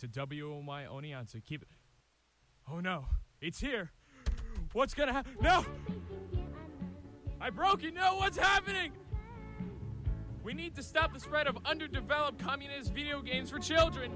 to WOMY Oneonta. Keep it. Oh no, it's here. What's gonna happen? No! I broke it. No, what's happening? We need to stop the spread of underdeveloped communist video games for children.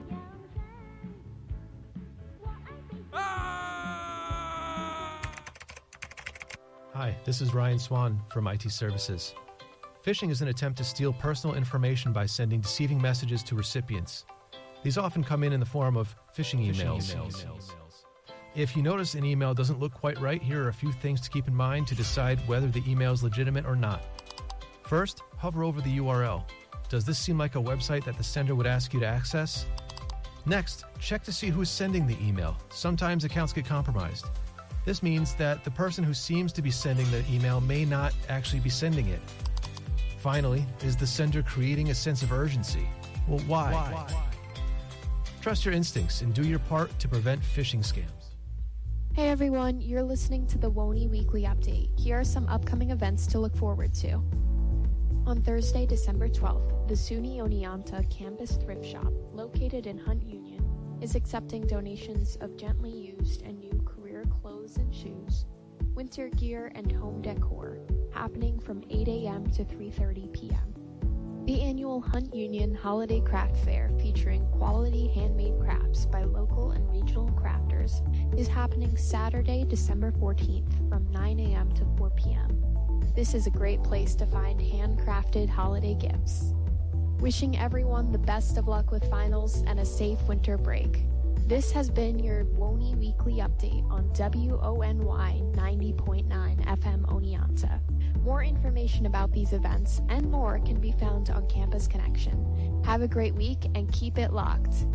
Ah! Hi, this is Ryan Swan from IT Services. Phishing is an attempt to steal personal information by sending deceiving messages to recipients. These often come in the form of phishing emails. If you notice an email doesn't look quite right, here are a few things to keep in mind to decide whether the email is legitimate or not. First, hover over the URL. Does this seem like a website that the sender would ask you to access? Next, check to see who's sending the email. Sometimes accounts get compromised. This means that the person who seems to be sending the email may not actually be sending it. Finally, is the sender creating a sense of urgency? Well, why? Trust your instincts and do your part to prevent phishing scams. Hey everyone, you're listening to the WONY Weekly Update. Here are some upcoming events to look forward to. On Thursday, December 12th, the SUNY Oneonta Campus Thrift Shop, located in Hunt Union, is accepting donations of gently used and new career clothes and shoes, winter gear, and home decor, happening from 8 a.m. to 3:30 p.m. The annual Hunt Union Holiday Craft Fair, featuring quality handmade crafts by local and regional crafters, is happening Saturday, December 14th from 9 a.m. to 4 p.m. This is a great place to find handcrafted holiday gifts. Wishing everyone the best of luck with finals and a safe winter break. This has been your WONY Weekly Update on WONY 90.9 FM Oneonta. More information about these events and more can be found on Campus Connection. Have a great week and keep it locked.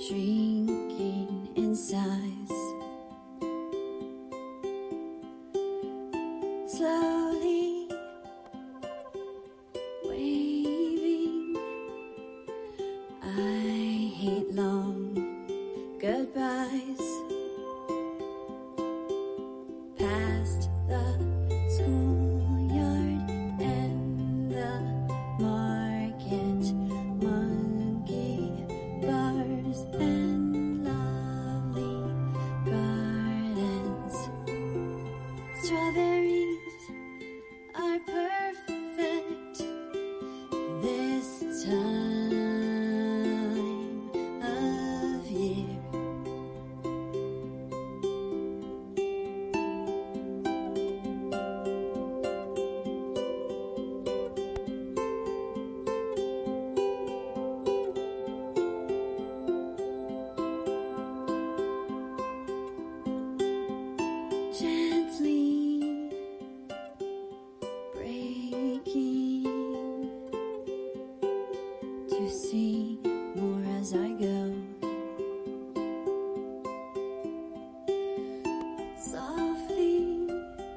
shrinking in size. Slowly waving, I hate long goodbyes. Past the schoolyard and the market, monkey bars and lovely gardens. Strawberries are perfect this time of year. Gently breaking to see more as I go. Softly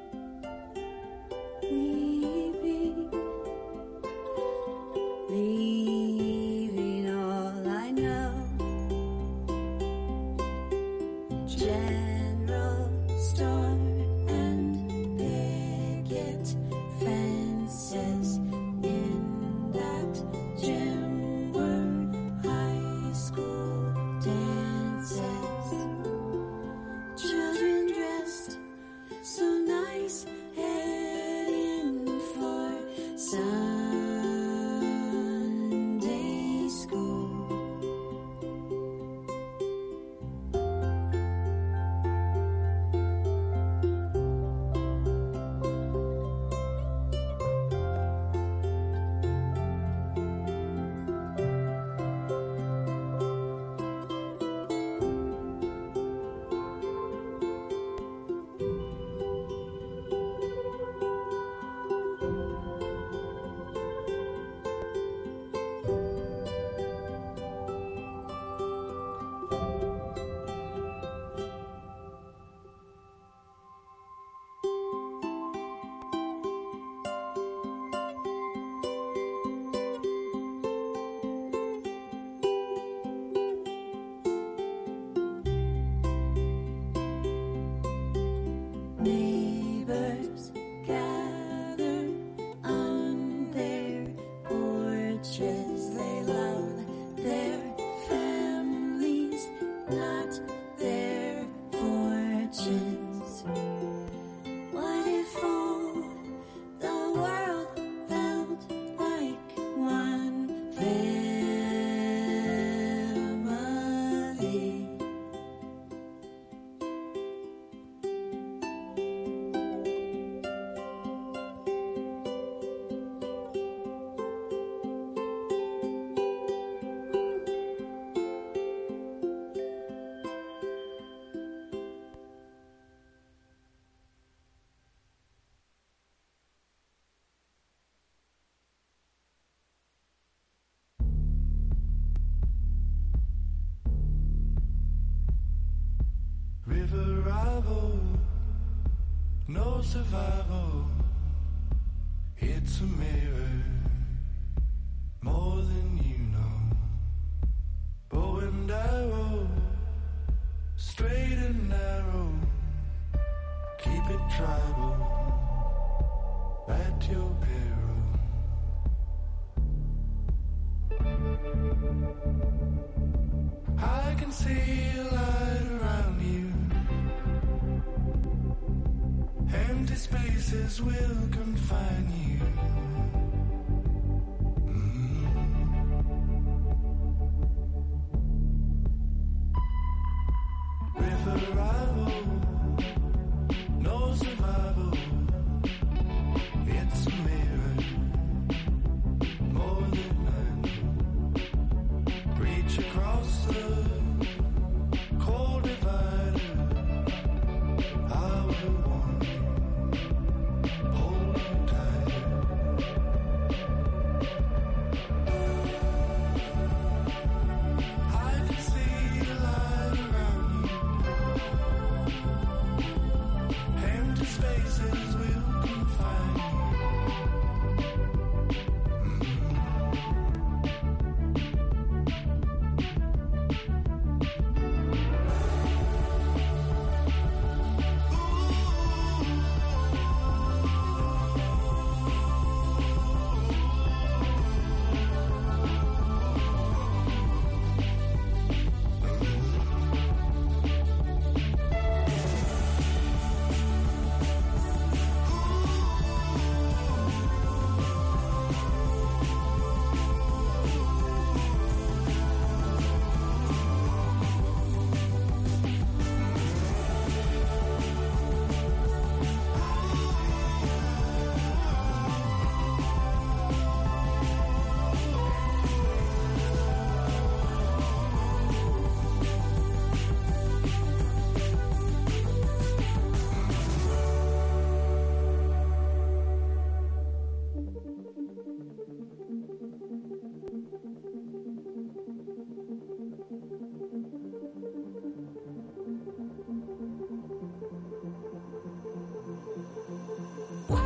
weeping, leaving all I know. General store and picket fences in that gym were high school dances. Children dressed so nice, heading for Sunday school. Neighbors gather on their porches. They love their families, not their fortunes. What if all the world felt like one family? River rival, no survival. It's a mirror, more than you know. Bow and arrow, straight and narrow. Keep it tribal, at your peril. I can see a light around you. Empty spaces will confine you. River rival, no survival. It's a mirror, more than I know. Reach across the cold divider. I will warn you. Hold you tight. I can see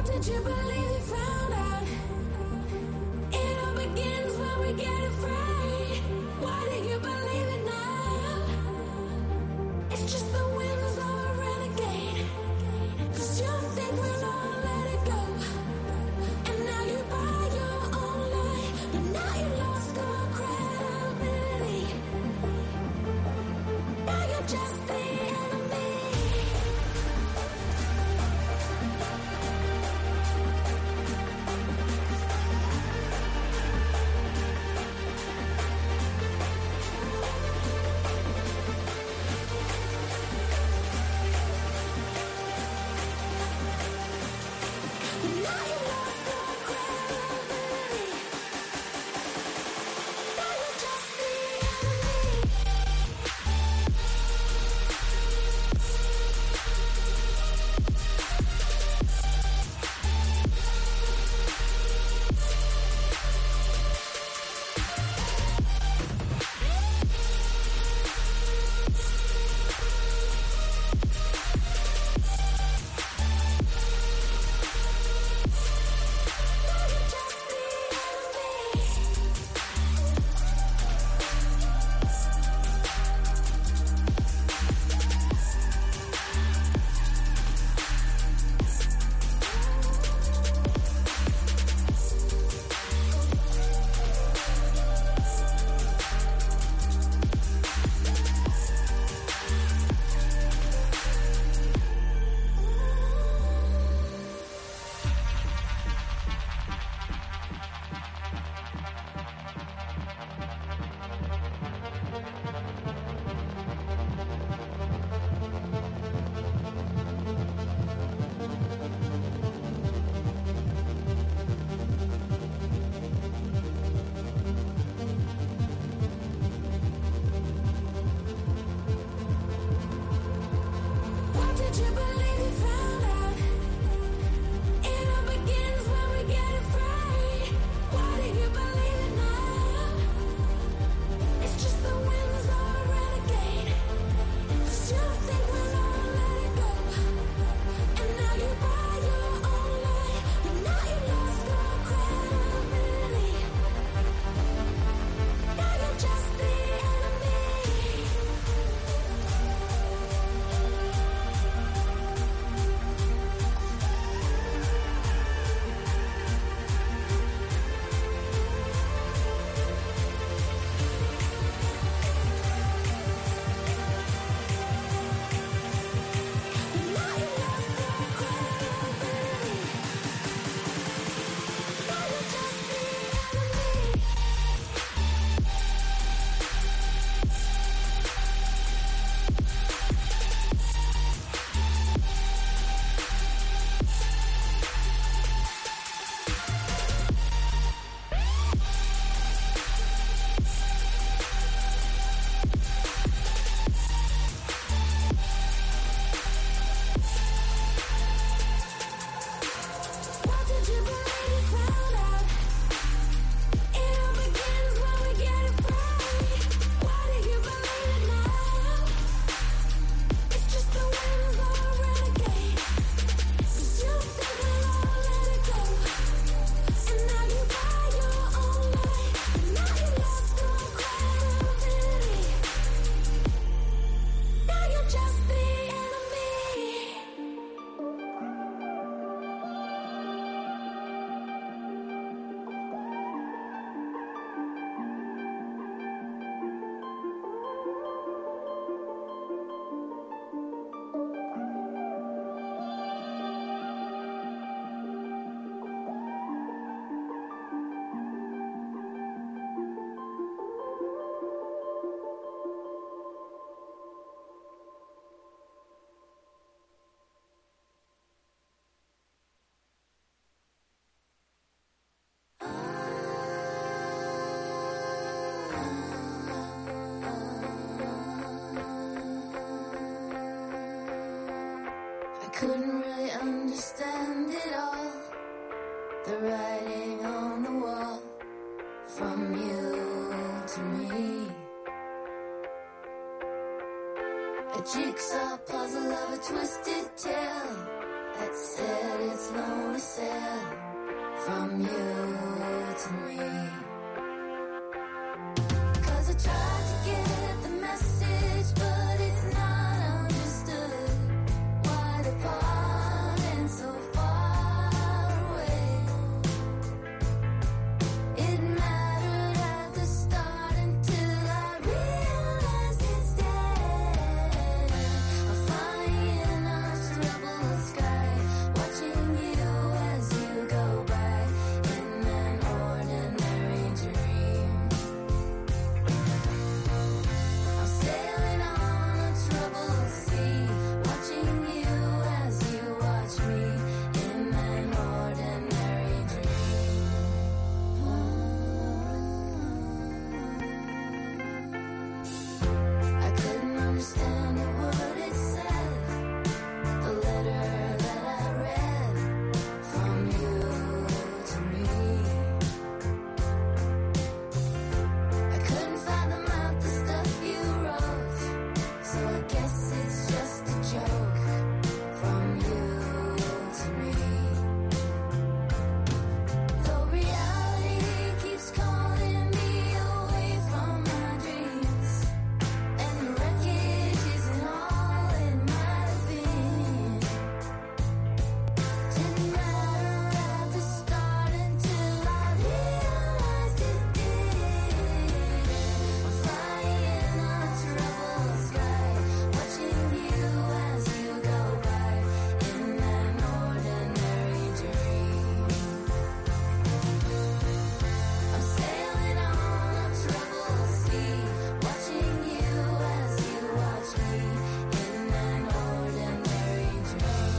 What did you believe you found out? It all begins when we get afraid. Why do you believe it now? It's just the whims of a renegade. 'Cause you think we'll all let it go. And now you buy your own lie. But now you lost all credibility. Now you're just the enemy. Now you lost all credibility. Now you're just the enemy. What did you believe you found out? It all begins when we get afraid. Why do you believe it now? It's just the whims of a renegade. 'Cause you think we'll all let it go. And now you buy your own lie. But now you lost all credibility. Now you're just the enemy. Now you lost all credibility. Now you're just the enemy. What did you believe you found out? It all begins when we get afraid. Why do you believe it now? It's just the whims of a renegade. 'Cause you think we'll all let it go. And now you buy your own lie. But now you lost all credibility. Now you're just the enemy. I couldn't really understand it all. The writing on the wall, from you to me. A jigsaw puzzle of a twisted tale, that said it's lonely sail from you to me. 'Cause I tried to get the message, but it's not understood. Wide apart and so far away. It mattered at the start until I realized instead I'm flying in a troubled sky, watching you as you go by in an ordinary dream. I'm sailing on a troubled sea, watching you as you watch me in an ordinary dream. I couldn't understand a word it said, the letter that I read from you to me. I couldn't fathom out the stuff you wrote, so I guess it's just a joke from you to me. Though reality keeps calling me away from my dreams, and the wreckage isn't all it might have been. Didn't matter at the start until I realized it did. I'm flying in a troubled sky, watching you as you go by in an ordinary dream. I'm sailing on a troubled sea, watching you as you watch me in an ordinary dream.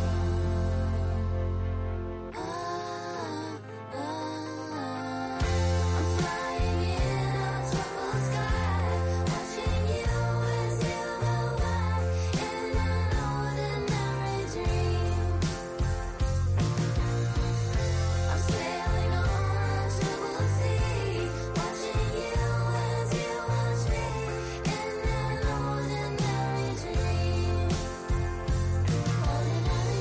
I'm flying in a troubled sky, watching you as you go by in an ordinary dream. I'm sailing on a troubled sea, watching you as you watch me in an ordinary dream. Ordinary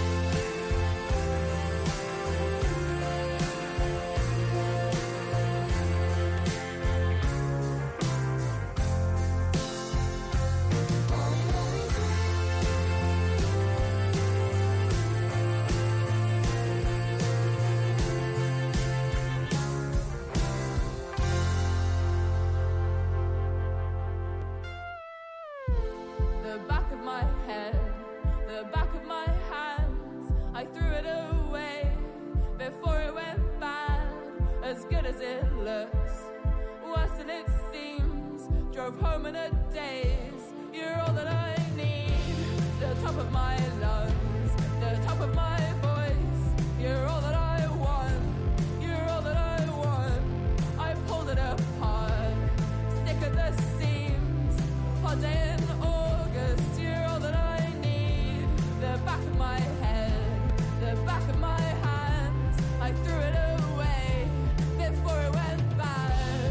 The back of my head, the back of my hands, I threw it away before it went bad. As good as it looks, worse than it seems. Drove home in a daze, you're all that I need. The top of my lungs, the top of my voice, you're all that I want, you're all that I want. I pulled it apart, sick at the seams. Hot day in August, you're all that I need. The back of my head, the back of my hands, I threw it away before it went bad.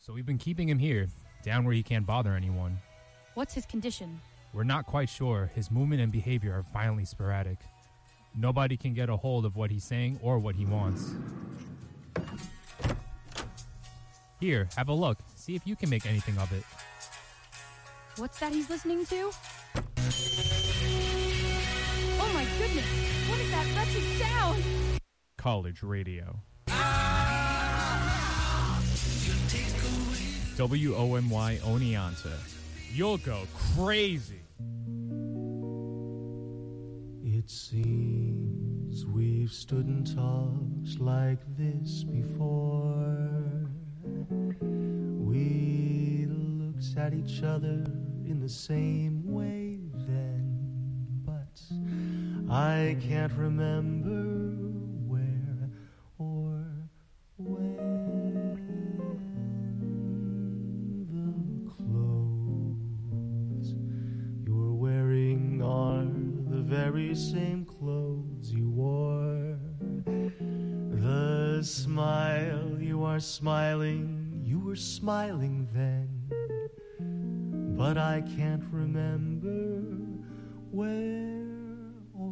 So we've been keeping him here, down where he can't bother anyone. What's his condition? We're not quite sure. His movement and behavior are violently sporadic. Nobody can get a hold of what he's saying or what he wants. Here, have a look. See if you can make anything of it. What's that he's listening to? Oh my goodness! What is that wretched sound? College radio. WOMY Oneonta. You'll go crazy. It seems we've stood and talked like this before. We looked at each other in the same way then, but I can't remember where or when. The clothes you're wearing are the very same clothes you wore. The smile you are smiling, you were smiling then, but I can't remember where or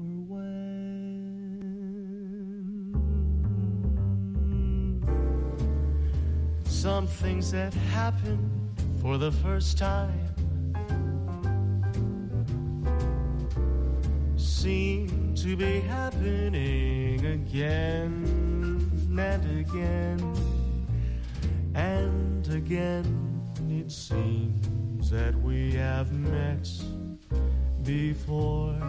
when. Some things that happened for the first time seem to be happening again and again and again. It seems that we have met before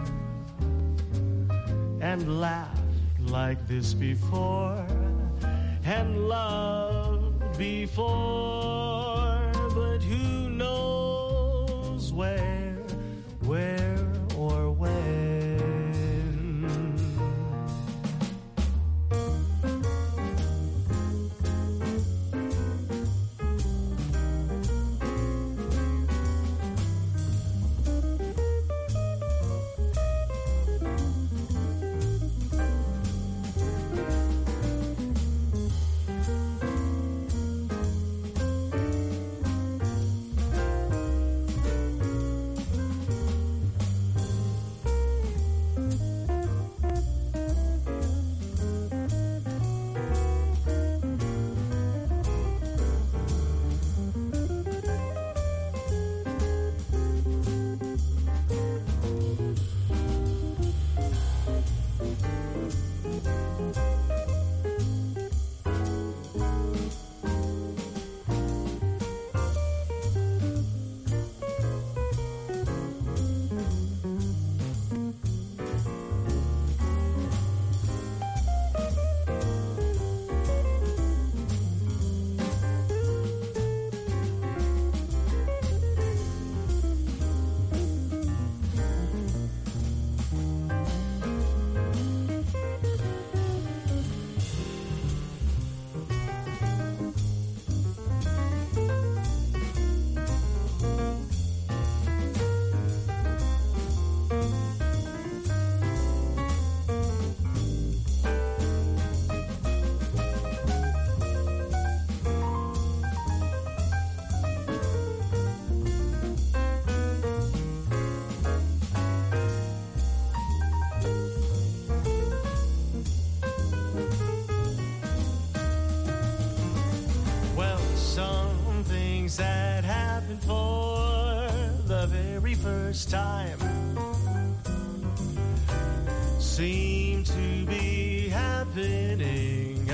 and laughed like this before and loved before, but who knows where or when. That happened for the very first time seem to be happening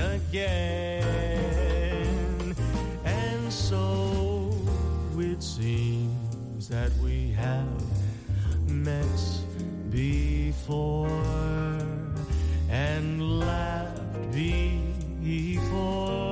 again, and so it seems that we have met before and laughed before.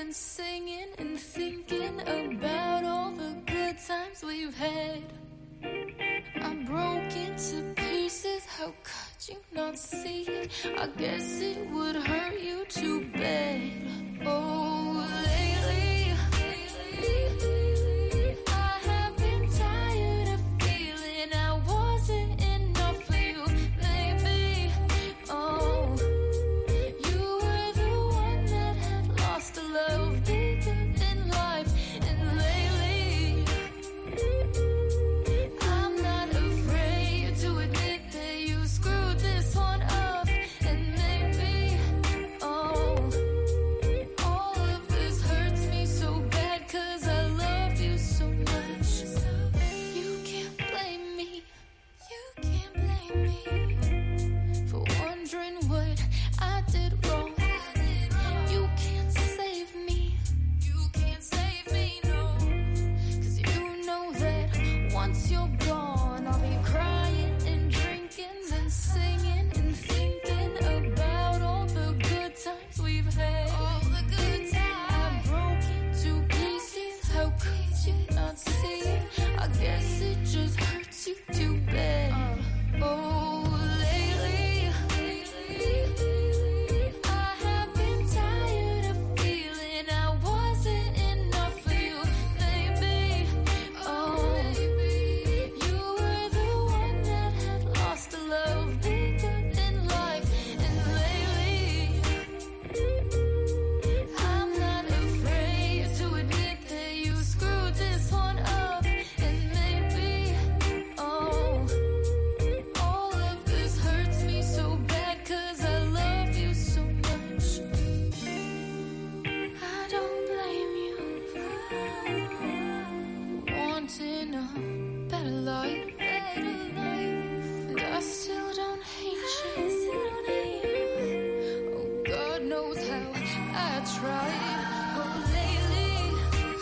and singing and thinking about all the good times we've had. I'm broken to pieces, how could you not see it? I guess it would hurt you too bad. Oh, lately I have been tired of feeling I wasn't enough for you, baby. Oh, you were the one that had lost a love bigger than life. And lately I'm not afraid to admit that you screwed this one up. And maybe, oh, all of this hurts me so bad, 'cause I love you so much. You can't blame me, you can't blame me for wondering what I did wrong. You can't save me, you can't save me, no, 'cause you know that once you're gone I'll be crying and drinking and singing and thinking about all the good times we've had. All the good times. I'm broken to pieces, how could you not see it? I guess it just hurts you too bad. Oh, lately I have been tired of feeling I wasn't enough for you, baby. Oh, you were the one that had lost a love bigger than life. And lately I'm not afraid to admit that you screwed this one up. And maybe, oh, all of this hurts me so bad, 'cause I love you so much. I don't blame you for wanting a better life. And I still don't hate you. Oh, God knows how I tried. Oh, lately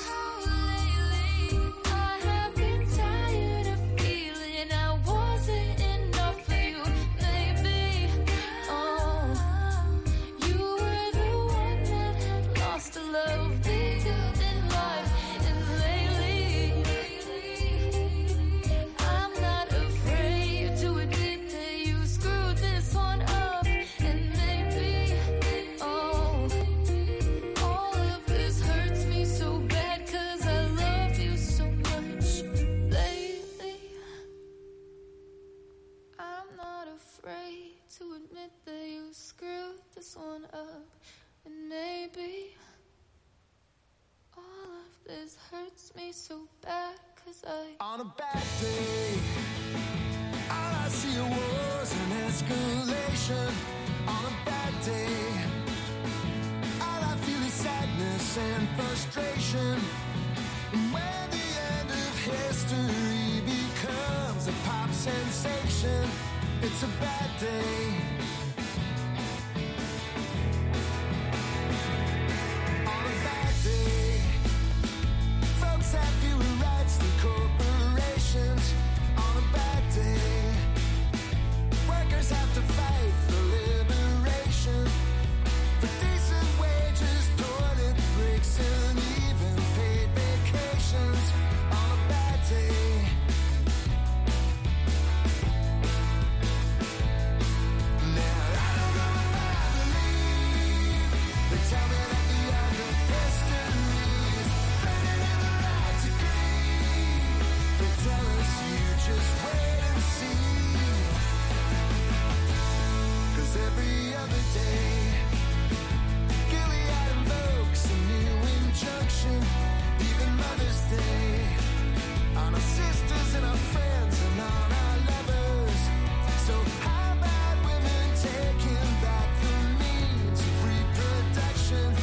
I have been tired of feeling I wasn't enough for you, baby. Oh, you were the one that had lost a love bigger than life. And lately I'm not afraid to admit that you screwed this one up. And maybe, oh, all of this hurts me so bad, 'cause I love you so much. Lately I'm not afraid to admit that you screwed this one up. And maybe all of this hurts me so bad, 'cause I On a bad day, all I see was an escalation. On a bad day, all I feel is sadness and frustration. And when the end of history becomes a pop sensation, it's a bad day. On a bad day, folks have fewer rights than corporations. On a bad day, workers have to fight for liberation, for decent wages, toilet breaks, and even paid vacations. On a bad day, now I don't know if I believe. They tell me that the end of history is better than the right to grieve. They tell us you just wait and see. 'Cause every other day, Gilead invokes a new injunction. Even Mother's Day, on our sisters and our friends and on our lovers. So how about women taking back the means of reproduction?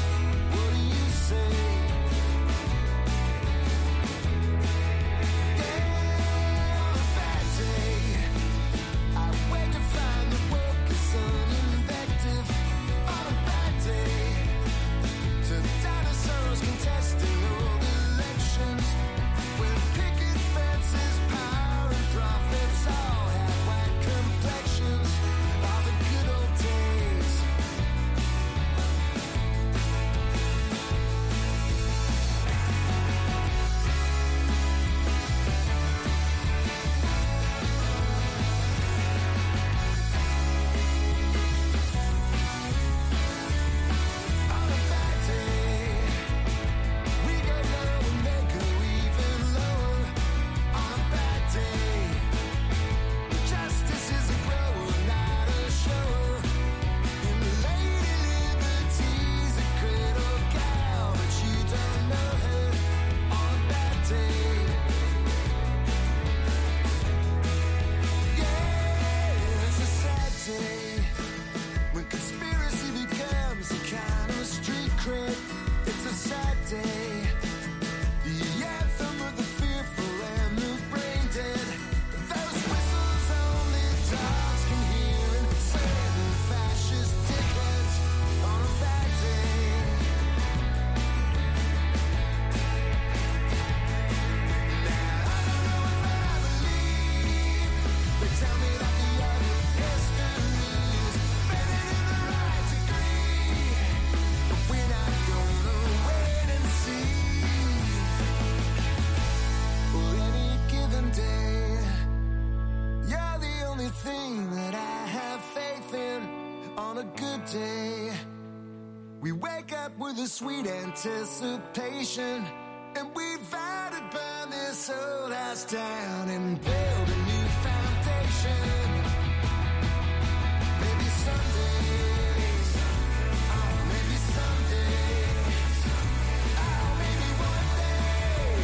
We wake up with a sweet anticipation, and we vow to burn this old house down and build a new foundation. Maybe someday, oh, maybe someday, oh, maybe one day.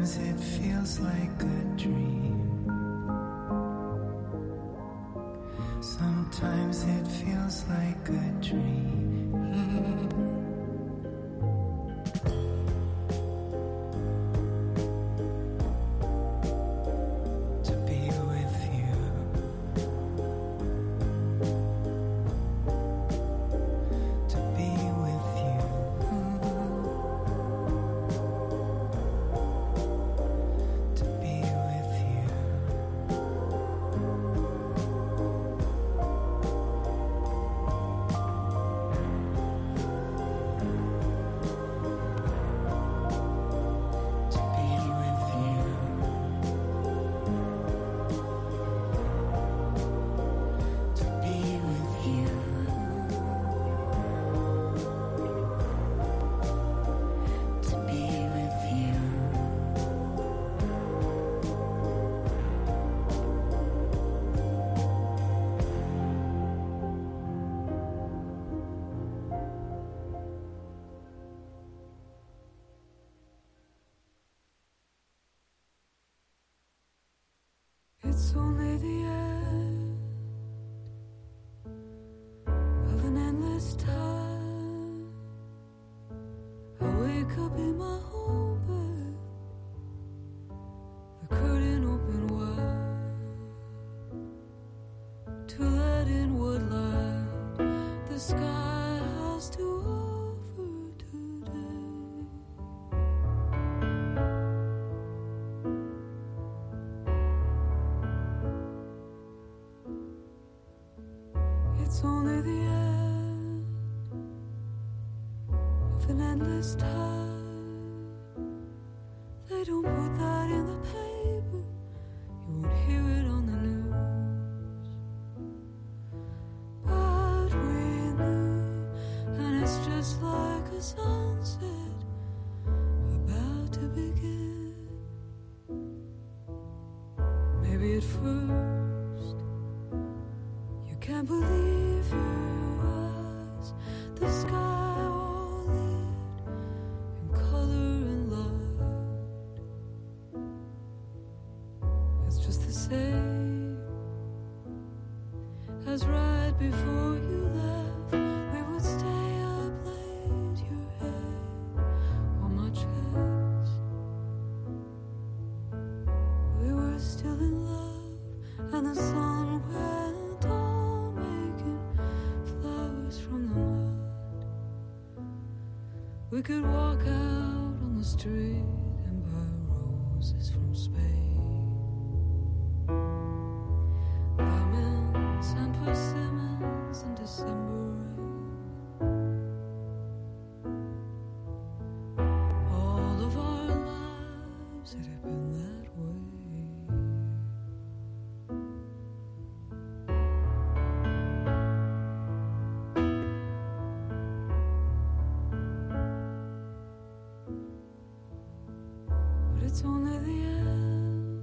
Sometimes it feels like a dream. Sometimes it feels like a dream. To be with you. To be with you. To be with you. To be with you. To be with you. To be with you. It's only the end of an endless time. I wake up in my home bed, the curtain open wide to let in what light the sky has to offer today. It's only the end of an endless time. They don't put that in the paper. You won't hear it on the news. But we knew, and it's just like a sunset about to begin. Maybe at first you can't believe your eyes. The sky all lit in color and light. It's just the same as right before you left. We would stay up late, your head on my chest. We were still in love, and the sun went on, making flowers from the mud. We could walk out on the street and buy roses from Spain. Lemons and persimmons in December rain. All of our lives it had been that way. But it's only the end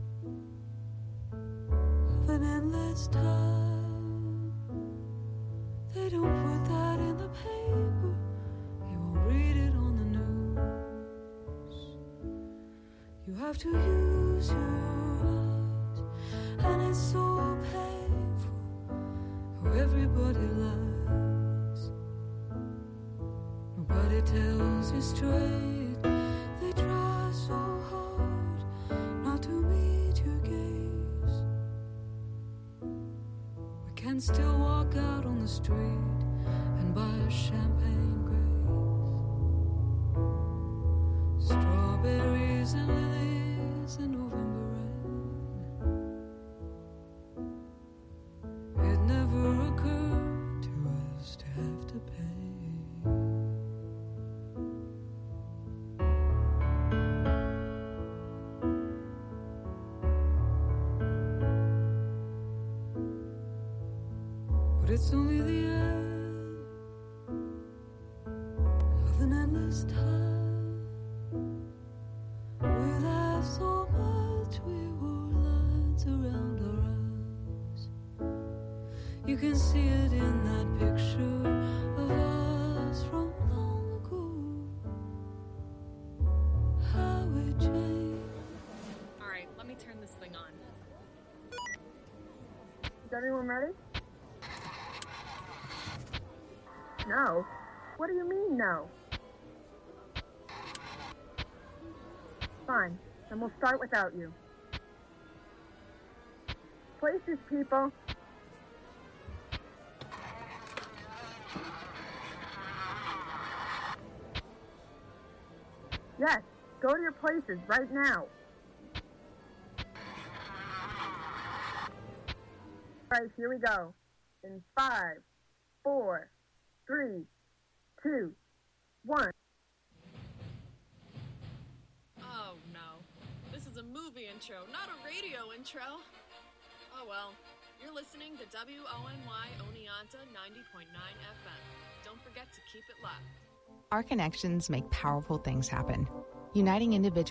of an endless time. They don't put that in the paper. You won't read it on the news. You have to use your eyes, and it's so painful how everybody lies. Nobody tells you straight. They try so hard not to meet your gaze. We can still walk out on the street and buy a champagne grace. Strawberries and lilies in November rain. It never occurred to us to have to pay. But it's only the end of an endless time. We laughed so much we wore lines around our eyes. You can see it in that picture of us from long ago. How we changed. No? What do you mean, no? Fine, then we'll start without you. Places, people. Yes, go to your places right now. All right, here we go. In 5, 4, 3, 2, 1. Oh, no. This is a movie intro, not a radio intro. Oh, well. You're listening to WONY Oneonta 90.9 FM. Don't forget to keep it locked. Our connections make powerful things happen, uniting individuals